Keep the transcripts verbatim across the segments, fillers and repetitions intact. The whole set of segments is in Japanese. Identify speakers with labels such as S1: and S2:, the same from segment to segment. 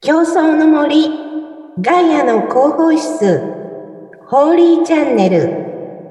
S1: 競争の森ガイアの広報室ホーリーチャンネル。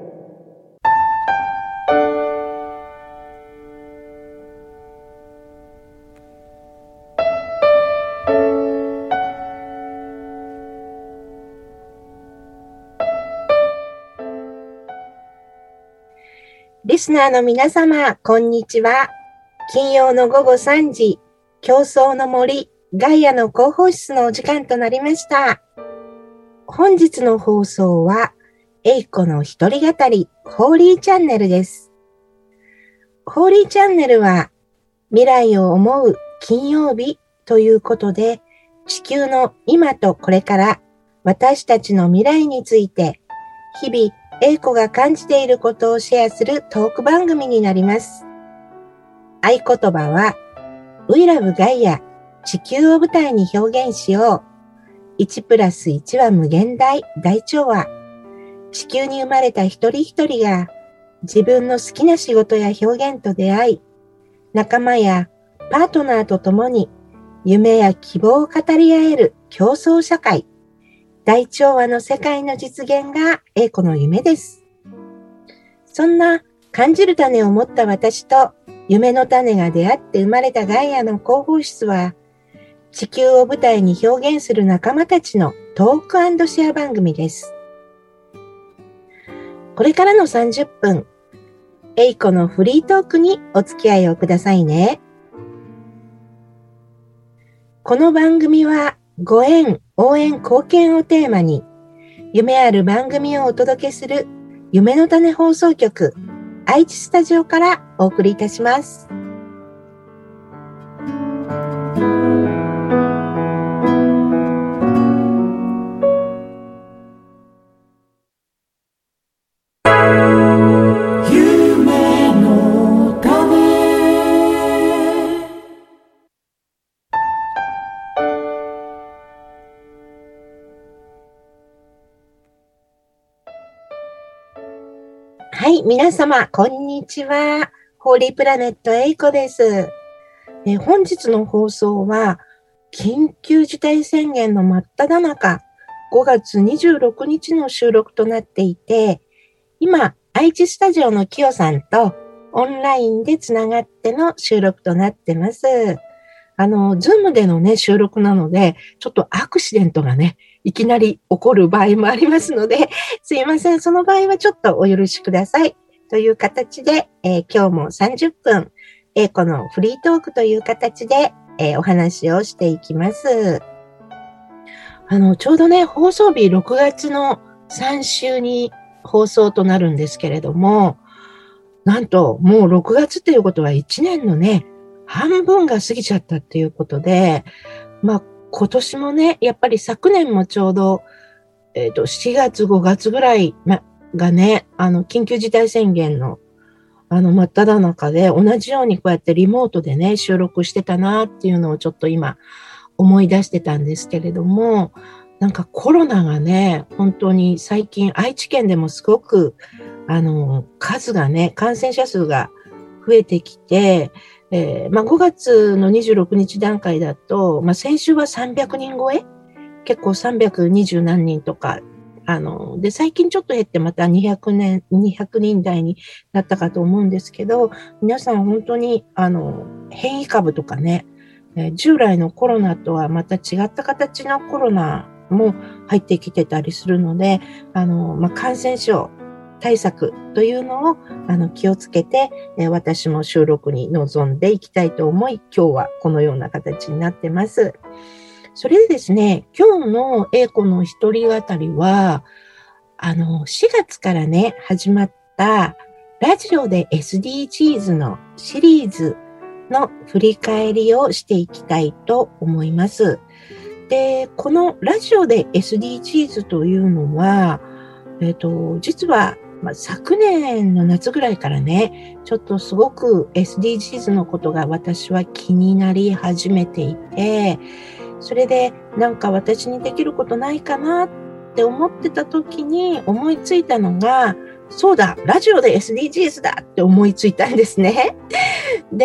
S1: リスナーの皆様、こんにちは。金曜の午後さんじ、競争の森ガイアの広報室のお時間となりました。本日の放送は、エイコの一人語り、ホーリーチャンネルです。ホーリーチャンネルは、未来を思う金曜日ということで、地球の今とこれから、私たちの未来について、日々、エイコが感じていることをシェアするトーク番組になります。合言葉は、We Love Gaia、地球を舞台に表現しよう。いちプラスいちは無限大、大調和。地球に生まれた一人一人が自分の好きな仕事や表現と出会い、仲間やパートナーと共に夢や希望を語り合える競争社会。大調和の世界の実現がエイコの夢です。そんな感じる種を持った私と夢の種が出会って生まれたガイアの広報室は、地球を舞台に表現する仲間たちのトーク&シェア番組です。これからのさんじゅっぷん、エイコのフリートークにお付き合いをくださいね。この番組はご縁、応援、貢献をテーマに、夢ある番組をお届けする夢の種放送局、愛知スタジオからお送りいたします。はい、皆様、こんにちは。ホーリープラネットエイコです。え本日の放送は、緊急事態宣言の真っ只中、ごがつにじゅうろくにちの収録となっていて、今、愛知スタジオのキヨさんとオンラインでつながっての収録となってます。あの、ズームでのね、収録なので、ちょっとアクシデントがね、いきなり起こる場合もありますので、すいません。その場合はちょっとお許しください。という形で、えー、今日もさんじゅっぷん、エイコのフリートークという形で、えー、お話をしていきます。あの、ちょうどね、放送日ろくがつのさん週に放送となるんですけれども、なんともうろくがつっていうことはいちねんのね、半分が過ぎちゃったっていうことで、まあ、今年もね、やっぱり昨年もちょうど、えっと、しがつ、ごがつぐらいがね、あの、緊急事態宣言の、あの、真っ只中で、同じようにこうやってリモートでね、収録してたなっていうのをちょっと今、思い出してたんですけれども、なんかコロナがね、本当に最近、愛知県でもすごく、あの、数がね、感染者数が増えてきて、えーまあ、ごがつのにじゅうろくにち段階だと、まあ、先週はさんびゃくにん超え結構さんびゃくにじゅう何人とか、あの、で、最近ちょっと減ってまたにひゃくねん、にひゃくにん台になったかと思うんですけど、皆さん本当に、あの、変異株とかね、えー、従来のコロナとはまた違った形のコロナも入ってきてたりするので、あの、まあ、感染症、対策というのをあの気をつけて、えー、私も収録に臨んでいきたいと思い、今日はこのような形になってます。それでですね、今日のエイコの一人語りは、あの、しがつからね、始まったラジオで エスディージーズ のシリーズの振り返りをしていきたいと思います。で、このラジオで エスディージーズ というのは、えっと、実はまあ、昨年の夏ぐらいからね、ちょっとすごく エスディージーズ のことが私は気になり始めていて、それでなんか私にできることないかなって思ってた時に思いついたのが、そうだ、ラジオで エスディージーズ だって思いついたんですね。で、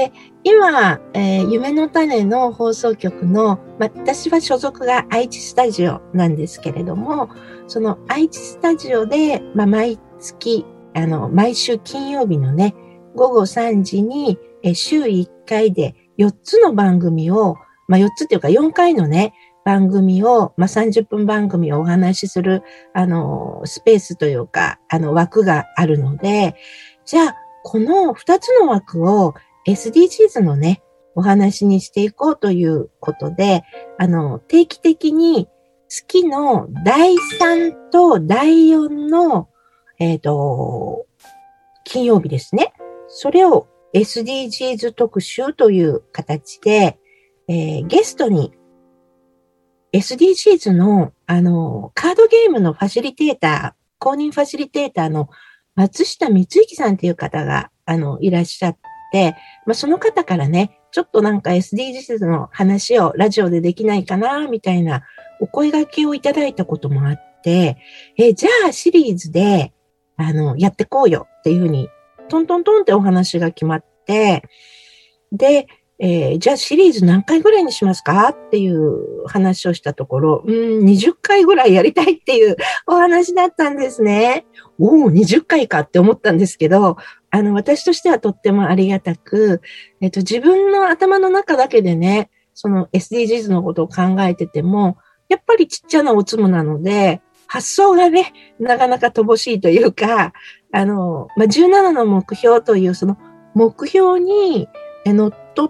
S1: 今、えー、夢の種の放送局の、ま、私は所属が愛知スタジオなんですけれども、その愛知スタジオで、ま、毎月、あの、毎週金曜日のね、午後さんじに、え週いっかいでよっつの番組を、まあ、よっつっていうかよんかいのね、番組を、まあ、さんじゅっぷん番組をお話しする、あの、スペースというか、あの、枠があるので、じゃあ、このふたつの枠を エスディージーズ のね、お話にしていこうということで、あの、定期的に月のだいさんとだいよんの、えっと、金曜日ですね。それを エスディージーズ 特集という形で、えー、ゲストに エスディージーズ の、あの、カードゲームのファシリテーター、公認ファシリテーターの松下光之さんという方が、あの、いらっしゃって、まあ、その方からね、ちょっとなんか エスディージーズ の話をラジオでできないかな、みたいなお声掛けをいただいたこともあって、え、じゃあシリーズで、あの、やってこうよっていうふうに、トントントンってお話が決まって、で、えー、じゃあシリーズ何回ぐらいにしますかっていう話をしたところ、うん、にじゅっかいぐらいやりたいっていうお話だったんですね。おー、にじゅっかいかって思ったんですけど、あの、私としてはとってもありがたく、えっと、自分の頭の中だけでね、その エスディージーズ のことを考えてても、やっぱりちっちゃなおつむなので、発想がね、なかなか乏しいというか、あの、まあ、じゅうななの目標というその目標にのっとって、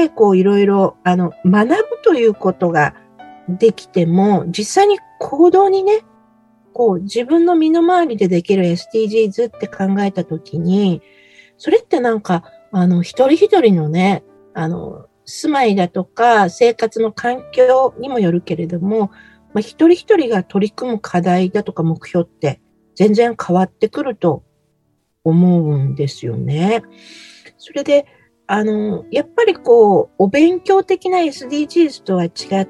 S1: こういろいろ、あの、学ぶということができても、実際に行動にね、こう自分の身の回りでできる エスディージーズ って考えたときに、それってなんか、あの、一人一人のね、あの、住まいだとか生活の環境にもよるけれども、まあ、一人一人が取り組む課題だとか目標って全然変わってくると思うんですよね。それで、あの、やっぱりこう、お勉強的な エスディージーズ とは違って、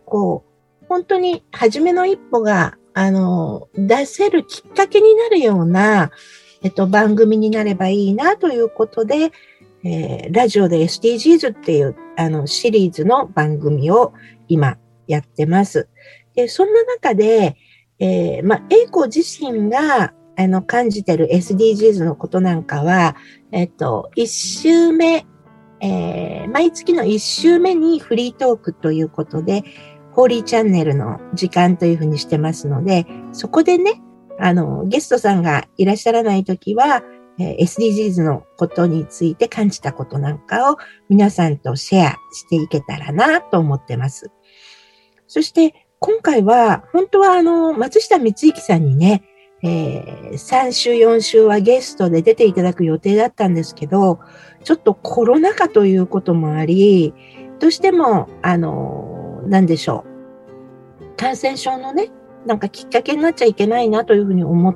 S1: こう、本当に初めの一歩が、あの、出せるきっかけになるような、えっと、番組になればいいなということで、えー、ラジオで エスディージーズ っていう、あの、シリーズの番組を今やってます。で、そんな中で、えー、まあ、英子自身が、あの、感じてる エスディージーズ のことなんかは、えっと、一週目、えー、毎月の一週目にフリートークということで、ホーリーチャンネルの時間というふうにしてますので、そこでね、あの、ゲストさんがいらっしゃらないときは、えー、エスディージーズ のことについて感じたことなんかを皆さんとシェアしていけたらなと思ってます。そして、今回は、本当はあの、松下光之さんにね、えー、さん週よん週はゲストで出ていただく予定だったんですけど、ちょっとコロナ禍ということもあり、どうしても、あの、なんでしょう。感染症のね、なんかきっかけになっちゃいけないなというふうに思って、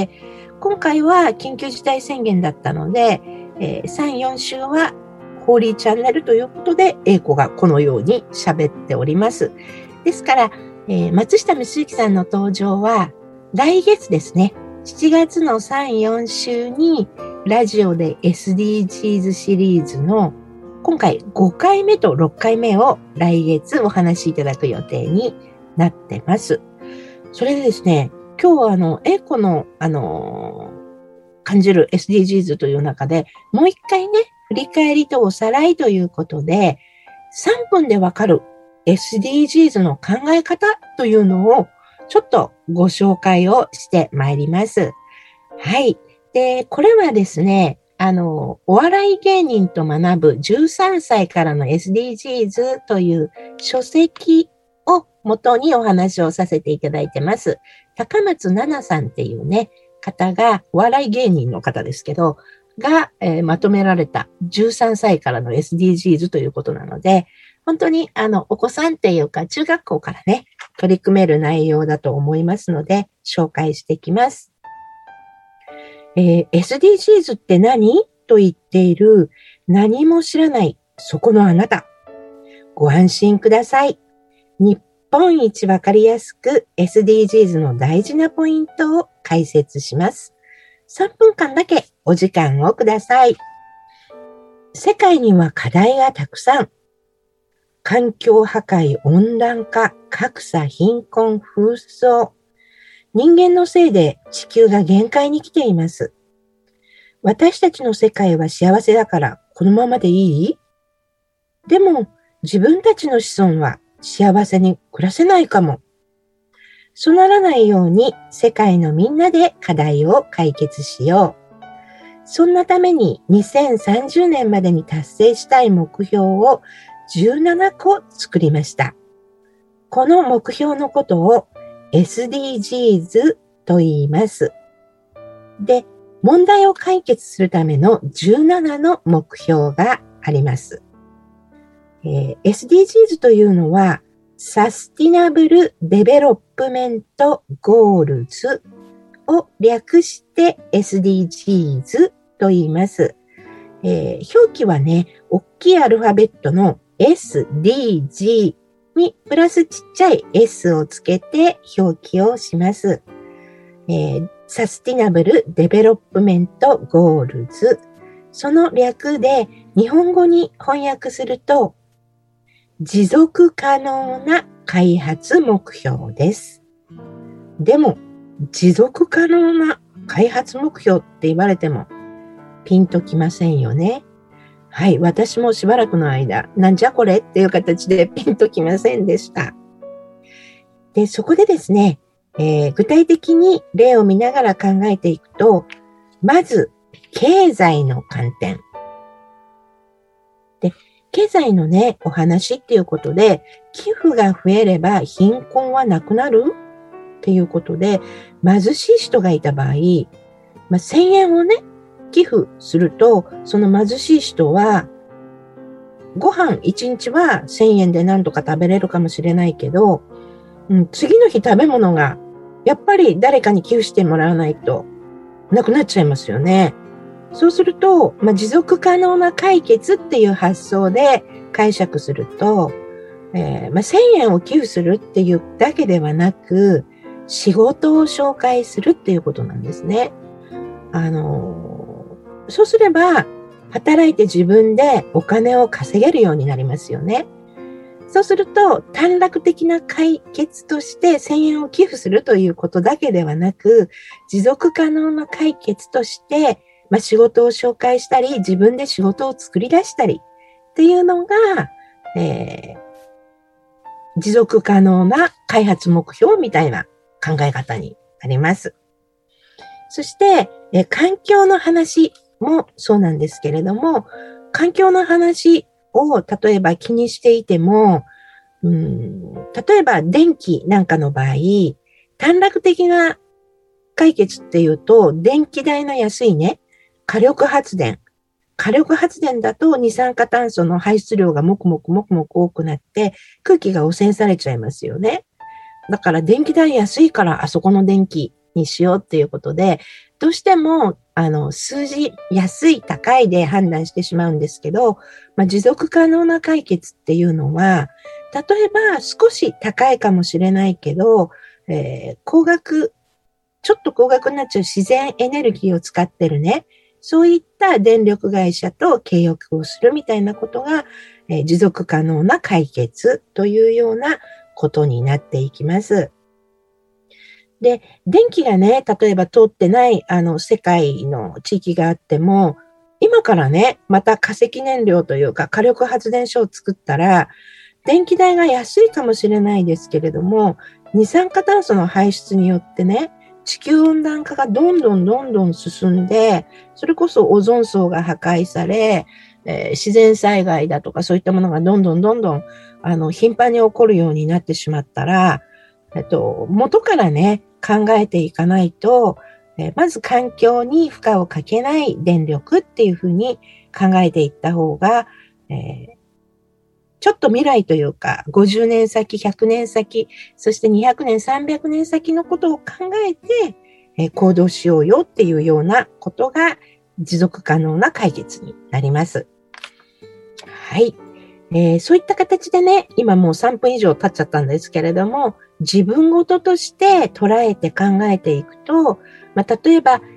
S1: 今回は緊急事態宣言だったので、えー、さん、よん週はホーリーチャンネルということで、英子がこのように喋っております。ですから、えー、松下光之さんの登場は、来月ですね。しちがつのさん、よん週にラジオで エスディージーズ シリーズの今回ごかいめとろっかいめを来月お話しいただく予定になってます。それでですね、今日はあの、英子のあのー、感じる エスディージーズ という中でもう一回ね、振り返りとおさらいということでさんぷんでわかる エスディージーズ の考え方というのをちょっとご紹介をしてまいります。はい。で、これはですね、あの、お笑い芸人と学ぶじゅうさんさいからの エスディージーズ という書籍を元にお話をさせていただいてます。高松奈々さんっていうね、方が、お笑い芸人の方ですけど、が、えー、まとめられたじゅうさんさいからの エスディージーズ ということなので、本当にあの、お子さんっていうか中学校からね、取り組める内容だと思いますので、紹介していきます。えー、エスディージーズ って何と言っている何も知らないそこのあなた。ご安心ください。日本一わかりやすく エスディージーズ の大事なポイントを解説します。さんぷんかんだけお時間をください。 世界には課題がたくさん。環境破壊、温暖化、格差、貧困、紛争。人間のせいで地球が限界に来ています。私たちの世界は幸せだからこのままでいい？でも自分たちの子孫は幸せに暮らせないかも。そうならないように世界のみんなで課題を解決しよう。そんなためににせんさんじゅうねんまでに達成したい目標をじゅうななこ作りました。この目標のことを エスディージーズ と言います。で、問題を解決するためのじゅうななの目標があります。えー、エスディージーズ というのはサスティナブルデベロップメントゴールズを略して エスディージーズ と言います。えー、表記はね、大きいアルファベットの エスディージー にプラスちっちゃい S をつけて表記をします。えー、サスティナブルデベロップメントゴールズ。その略で日本語に翻訳すると、持続可能な開発目標です。でも、持続可能な開発目標って言われてもピンときませんよね。はい、私もしばらくの間、なんじゃこれっていう形でピンときませんでした。で、そこでですね、えー、具体的に例を見ながら考えていくと、まず、経済の観点。で、経済のね、お話っていうことで、寄付が増えれば貧困はなくなるっていうことで、貧しい人がいた場合、まあ、せんえんをね、寄付すると、その貧しい人は、ご飯いちにちはせんえんで何とか食べれるかもしれないけど、うん、次の日食べ物が、やっぱり誰かに寄付してもらわないと、なくなっちゃいますよね。そうすると、まあ、持続可能な解決っていう発想で解釈すると、えーまあ、せんえんを寄付するっていうだけではなく、仕事を紹介するっていうことなんですね。あのー、そうすれば、働いて自分でお金を稼げるようになりますよね。そうすると、短絡的な解決としてせんえんを寄付するということだけではなく、持続可能な解決として、まあ、仕事を紹介したり、自分で仕事を作り出したりっていうのが、えー、持続可能な開発目標みたいな考え方になります。そして、えー、環境の話もそうなんですけれども、環境の話を例えば気にしていても、うん、例えば電気なんかの場合、短絡的な解決っていうと、電気代の安いね、火力発電。火力発電だと二酸化炭素の排出量がもくもくもくもく多くなって空気が汚染されちゃいますよね。だから電気代安いからあそこの電気にしようっていうことで、どうしてもあの数字安い高いで判断してしまうんですけど、まあ、持続可能な解決っていうのは、例えば少し高いかもしれないけど、えー、高額、ちょっと高額になっちゃう自然エネルギーを使ってるね、そういった電力会社と契約をするみたいなことが、えー、持続可能な解決というようなことになっていきます。で、電気がね、例えば通ってないあの世界の地域があっても、今からね、また化石燃料というか火力発電所を作ったら、電気代が安いかもしれないですけれども、二酸化炭素の排出によってね、地球温暖化がどんどんどんどん進んで、それこそオゾン層が破壊され、えー、自然災害だとかそういったものがどんどんどんどんあの頻繁に起こるようになってしまったら、えっと、元からね、考えていかないと、えー、まず環境に負荷をかけない電力っていうふうに考えていった方が、えーちょっと未来というか、ごじゅうねん先、ひゃくねん先、そしてにひゃくねん、さんびゃくねん先のことを考えて、えー、行動しようよっていうようなことが持続可能な解決になります。はい。えー、そういった形でね、今もうさんぷん以上経っちゃったんですけれども、自分ごととして捉えて考えていくと、まあ、例えば、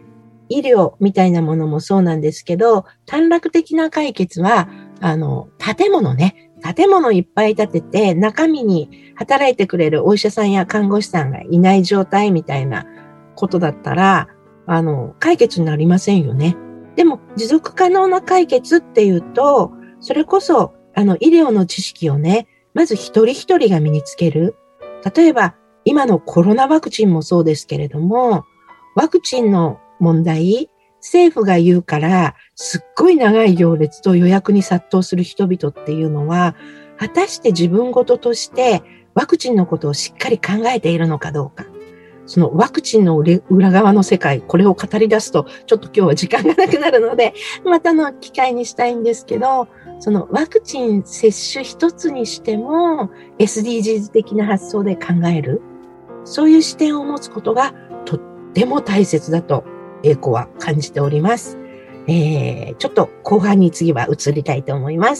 S1: 医療みたいなものもそうなんですけど、短絡的な解決は、あの、建物ね、建物いっぱい建てて、中身に働いてくれるお医者さんや看護師さんがいない状態みたいなことだったら、あの、解決になりませんよね。でも、持続可能な解決っていうと、それこそ、あの、医療の知識をね、まず一人一人が身につける。例えば、今のコロナワクチンもそうですけれども、ワクチンの問題、政府が言うから、すっごい長い行列と予約に殺到する人々っていうのは、果たして自分事としてワクチンのことをしっかり考えているのかどうか。そのワクチンの裏側の世界、これを語り出すと、ちょっと今日は時間がなくなるので、またの機会にしたいんですけど、そのワクチン接種一つにしても エスディージーズ 的な発想で考える。そういう視点を持つことがとっても大切だと、英子は感じております。えー、ちょっと後半に次は移りたいと思います。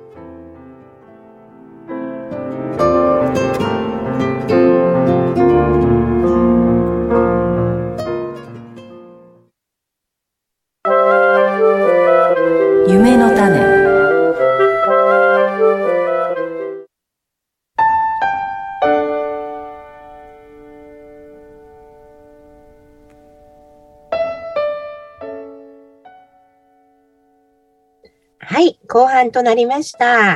S2: 夢の種。
S1: はい、後半となりました。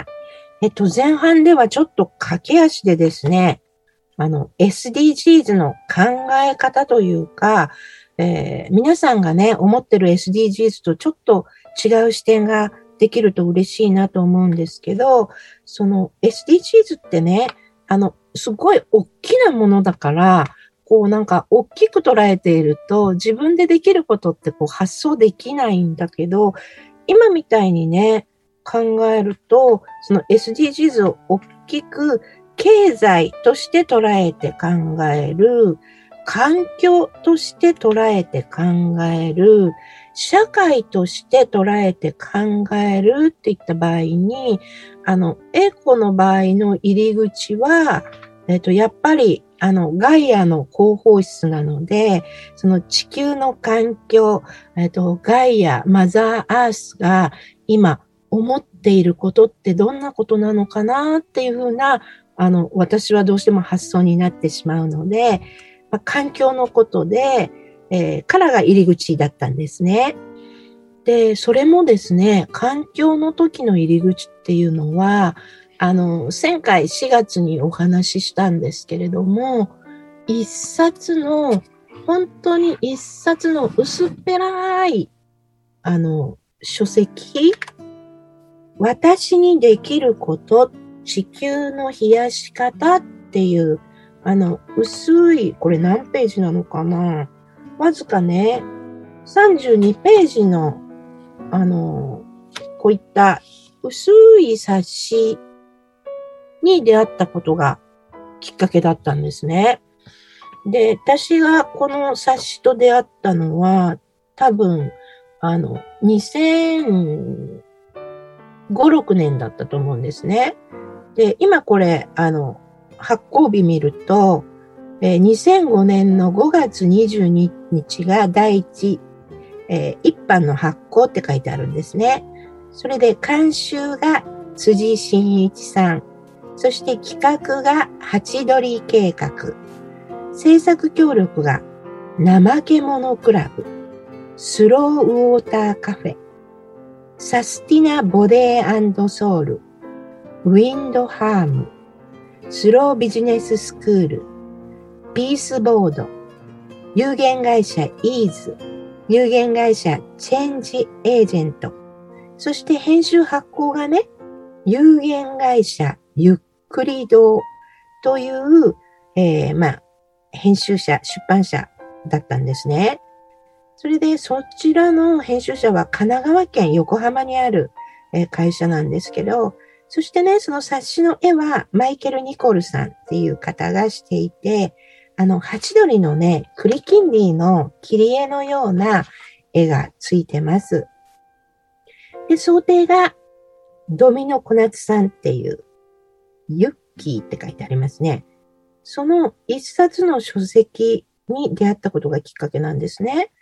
S1: えっと、前半ではちょっと駆け足でですね、あの、エスディージーズ の考え方というか、えー、皆さんがね、思ってる エスディージーズ とちょっと違う視点ができると嬉しいなと思うんですけど、その エスディージーズ ってね、あの、すごい大きなものだから、こうなんか大きく捉えていると自分でできることってこう発想できないんだけど、今みたいにね、考えると、その エスディージーズ を大きく経済として捉えて考える、環境として捉えて考える、社会として捉えて考えるっていった場合に、あの、英子の場合の入り口は、えっと、やっぱり、あの、ガイアの広報室なので、その地球の環境、えっと、ガイア、マザーアースが今思っていることってどんなことなのかなっていうふうな、あの、私はどうしても発想になってしまうので、まあ、環境のことで、えー、からが入り口だったんですね。で、それもですね、環境の時の入り口っていうのは、あの、前回しがつにお話ししたんですけれども、一冊の、本当に一冊の薄っぺらい、あの、書籍、私にできること、地球の冷やし方っていう、あの、薄い、これ何ページなのかな？わずかね、さんじゅうにページの、あの、こういった薄い冊子に出会ったことがきっかけだったんですね。で、私がこの冊子と出会ったのは、多分、あの、にせんご、ろくねんだったと思うんですね。で、今これ、あの、発行日見ると、えー、にせんごねんのごがつにじゅうににちが第一、えー、一版の発行って書いてあるんですね。それで監修が辻真一さん、そして企画がハチドリ計画、制作協力が怠け者クラブ、スローウォーターカフェ、サスティナボデー&ソウル、ウィンドハーム、スロービジネススクール、ピースボード、有限会社イーズ、有限会社チェンジエージェント、そして編集発行がね、有限会社ゆっくり堂という、えー、まあ、編集者、出版社だったんですね。それでそちらの編集者は神奈川県横浜にある会社なんですけど、そしてね、その冊子の絵はマイケル・ニコルさんっていう方がしていて、あの、ハチドリのね、クリキンディの切り絵のような絵がついてます。で、想定がドミノ小夏さんっていう、ユッキーって書いてありますね。その一冊の書籍に出会ったことがきっかけなんですね。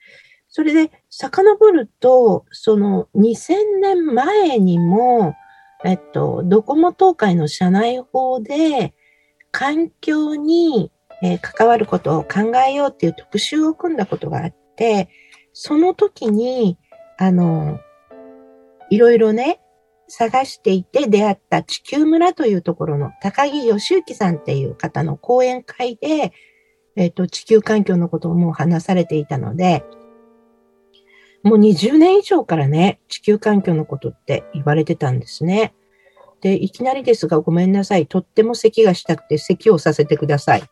S1: それで、遡ると、そのにせんねんまえにも、えっと、ドコモ東海の社内法で、環境に、えー関わることを考えようっていう特集を組んだことがあって、その時に、あの、いろいろね、探していて出会った地球村というところの高木義之さんっていう方の講演会で、えっと、地球環境のことをもう話されていたので、もうにじゅうねん以上からね、地球環境のことって言われてたんですね。で、いきなりですがごめんなさい。とっても咳がしたくて咳をさせてください。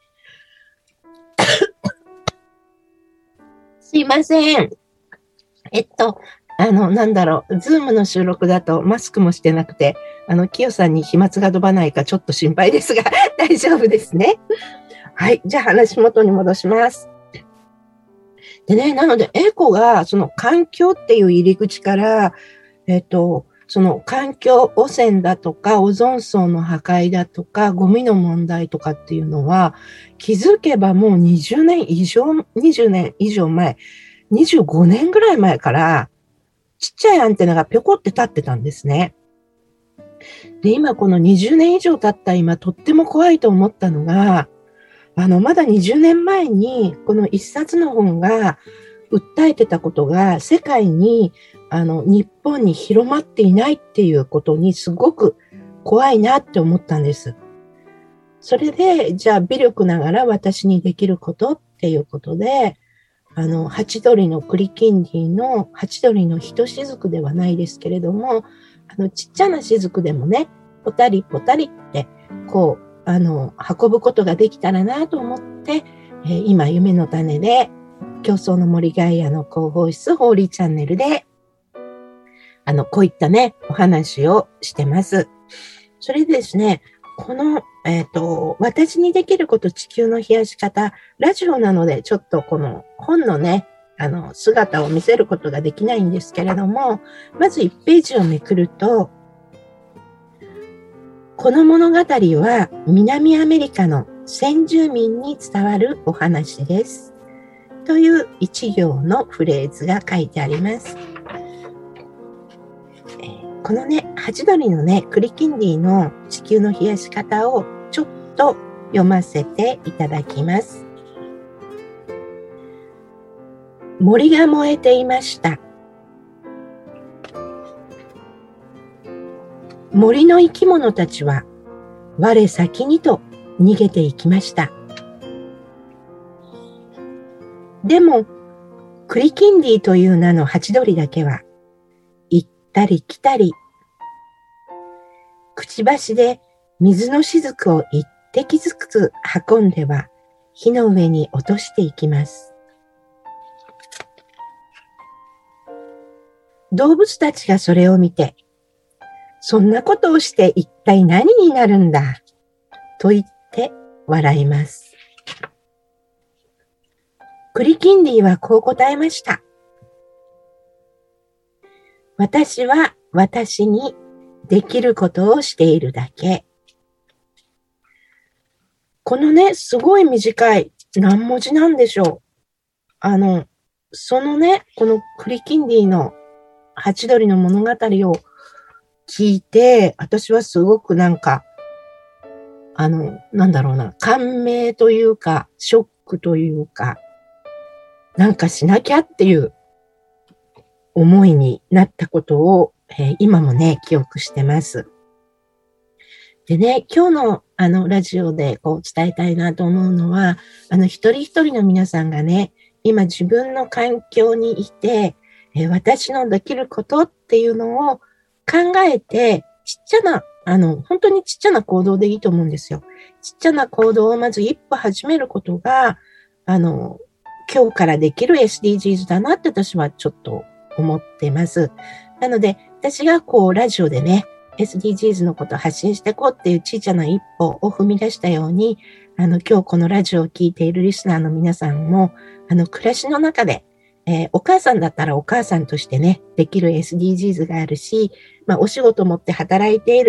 S1: すいません。えっと、あの、なんだろう、ズームの収録だとマスクもしてなくて、あの、キヨさんに飛沫が飛ばないかちょっと心配ですが、大丈夫ですね。はい。じゃあ話元に戻します。でね、なので、エコが、その環境っていう入り口から、えっと、その環境汚染だとか、オゾン層の破壊だとか、ゴミの問題とかっていうのは、気づけばもうにじゅうねん以上、にじゅうねん以上前、にじゅうごねんぐらい前から、ちっちゃいアンテナがぴょこって立ってたんですね。で、今このにじゅうねん以上経った今、とっても怖いと思ったのが、あの、まだにじゅうねんまえに、この一冊の本が訴えてたことが、世界に、あの、日本に広まっていないっていうことにすごく怖いなって思ったんです。それで、じゃあ、微力ながら私にできることっていうことで、あの、ハチドリのクリキンディの、ハチドリのひとしずくではないですけれども、あの、ちっちゃなしずくでもね、ポタリポタリって、こう、あの、運ぶことができたらなと思って、えー今、夢の種で、競争の森ガイアの広報室、ホーリーチャンネルで、あの、こういったね、お話をしてます。それでですね、この、えっと、私にできること地球の冷やし方、ラジオなのでちょっとこの本のね、あの、姿を見せることができないんですけれども、まずいちページをめくると、この物語は南アメリカの先住民に伝わるお話です。という一行のフレーズが書いてあります。このね、ハチドリのね、クリキンディの地球の冷やし方をちょっと読ませていただきます。森が燃えていました。森の生き物たちは我先にと逃げていきました。でも、クリキンディという名のハチドリだけは、行ったり来たり、くちばしで水の雫を一滴ずつ運んでは火の上に落としていきます。動物たちがそれを見て、そんなことをして一体何になるんだと言って笑います。クリキンディはこう答えました。私は私にできることをしているだけ。このね、すごい短い何文字なんでしょう。あの、そのね、このクリキンディのハチドリの物語を聞いて、私はすごくなんか、あの、なんだろうな、感銘というか、ショックというか、なんかしなきゃっていう思いになったことを、えー今もね、記憶してます。でね、今日のあのラジオでこう伝えたいなと思うのは、あの一人一人の皆さんがね、今自分の環境にいて、えー私のできることっていうのを考えて、ちっちゃな、あの、本当にちっちゃな行動でいいと思うんですよ。ちっちゃな行動をまず一歩始めることが、あの、今日からできる エスディージーズ だなって私はちょっと思ってます。なので、私がこう、ラジオでね、エスディージーズ のことを発信していこうっていう小さな一歩を踏み出したように、あの、今日このラジオを聞いているリスナーの皆さんも、あの、暮らしの中で、えーお母さんだったらお母さんとしてね、できる エスディージーズ があるし、まあ、お仕事持って働いている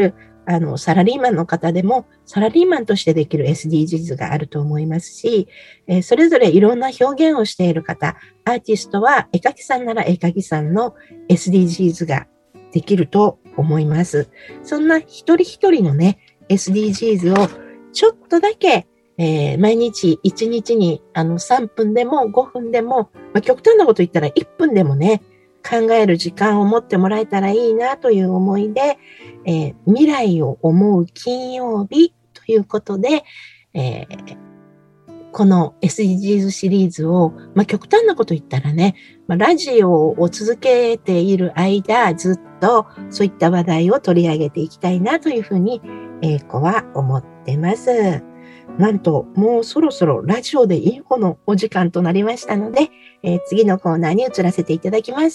S1: あの、サラリーマンの方でも、サラリーマンとしてできる エスディージーズ があると思いますし、えー、それぞれいろんな表現をしている方、アーティストは絵描きさんなら絵描きさんの エスディージーズ ができると思います。そんな一人一人のね、エスディージーズ をちょっとだけ、えー、毎日いちにちにあのさんぷんでもごふんでも、まあ、極端なこと言ったらいっぷんでもね、考える時間を持ってもらえたらいいなという思いで、えー、未来を思う金曜日ということで、えー、この エスディージーズ シリーズを、まあ、極端なこと言ったらね、まあ、ラジオを続けている間、ずっとそういった話題を取り上げていきたいなというふうに、英子は思ってます。なんと、もうそろそろラジオでインフォのお時間となりましたので、えー、次のコーナーに移らせていただきます。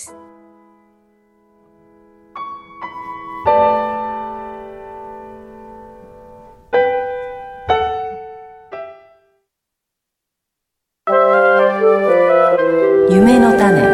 S2: 夢の種。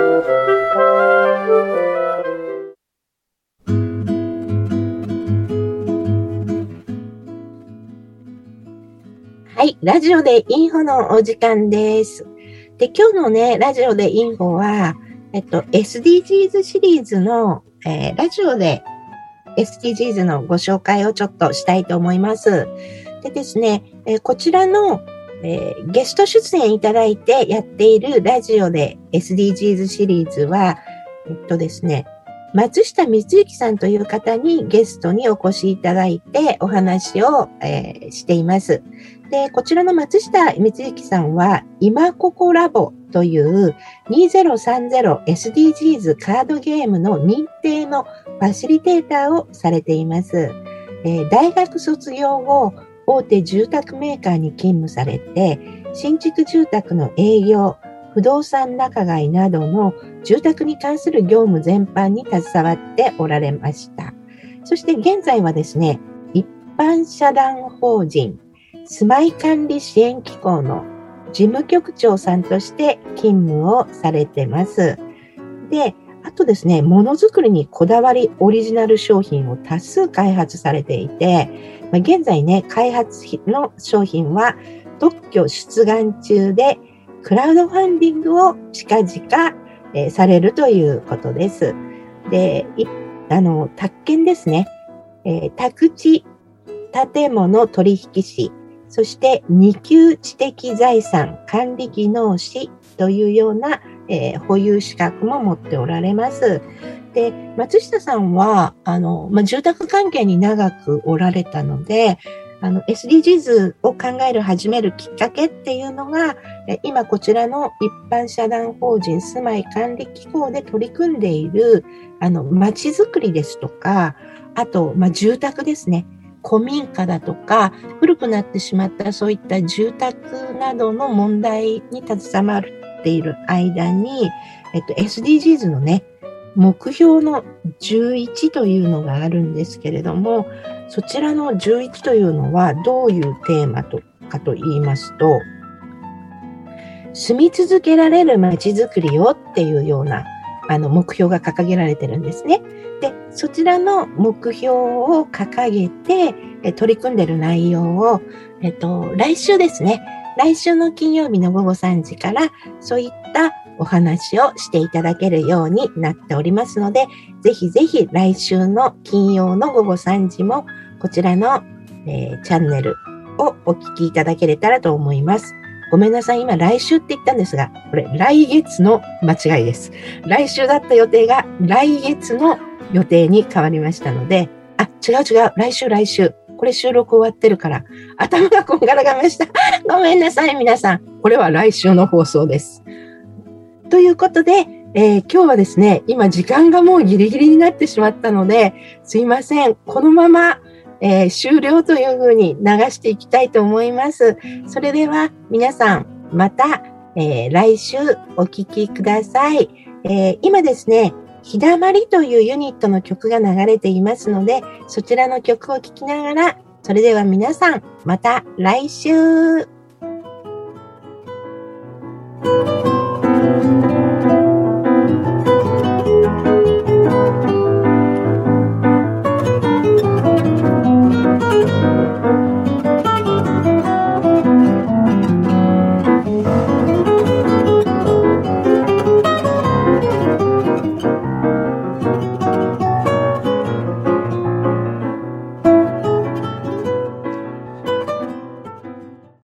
S1: はい、ラジオでインフォのお時間です。で、今日のね、ラジオでインフォは、えっと、エスディージーズ シリーズの、えー、ラジオで エスディージーズ のご紹介をちょっとしたいと思います。でですね、えー、こちらの、えー、ゲスト出演いただいてやっているラジオで エスディージーズ シリーズは、えっとですね、松下光之さんという方にゲストにお越しいただいてお話を、えー、しています。で、こちらの松下光之さんは、今ここラボというにせんさんじゅう エスディージーズ カードゲームの認定のファシリテーターをされています。えー、大学卒業後、大手住宅メーカーに勤務されて、新築住宅の営業、不動産仲買などの住宅に関する業務全般に携わっておられました。そして現在はですね、一般社団法人住まい管理支援機構の事務局長さんとして勤務をされてます。で、あとですね、ものづくりにこだわりオリジナル商品を多数開発されていて、まあ、現在ね、開発の商品は特許出願中で、クラウドファンディングを近々、えー、されるということです。で、いあの、宅建ですね。えー、宅地建物取引士、そして二級知的財産管理技能士というような、えー、保有資格も持っておられます。で、松下さんは、あの、まあ、住宅関係に長くおられたので、あの、エスディージーズ を考える、始めるきっかけっていうのが、今こちらの一般社団法人住まい管理機構で取り組んでいる、あの、街づくりですとか、あと、まあ、住宅ですね。古民家だとか、古くなってしまったそういった住宅などの問題に携わっている間に、えっと、エスディージーズ のね、目標のじゅういちというのがあるんですけれども、そちらのじゅういちというのはどういうテーマとかと言いますと、住み続けられる街づくりをっていうようなあの目標が掲げられてるんですね。で、そちらの目標を掲げてえ取り組んでる内容を、えっと、来週ですね。来週の金曜日の午後さんじからそういったお話をしていただけるようになっておりますので、ぜひぜひ来週の金曜の午後さんじもこちらの、えー、チャンネルをお聞きいただけれたらと思います。ごめんなさい。今来週って言ったんですが、これ来月の間違いです。来週だった予定が来月の予定に変わりましたので、あ、違う違う。来週来週。これ収録終わってるから、頭がこんがらがりました。ごめんなさい、皆さん。これは来週の放送です。ということで、えー、今日はですね、今時間がもうギリギリになってしまったので、すいません。このまま、えー、終了というふうに流していきたいと思います。それでは皆さん、また、えー、来週お聴きください。えー、今ですね、ひだまりというユニットの曲が流れていますので、そちらの曲を聴きながら、それでは皆さん、また来週。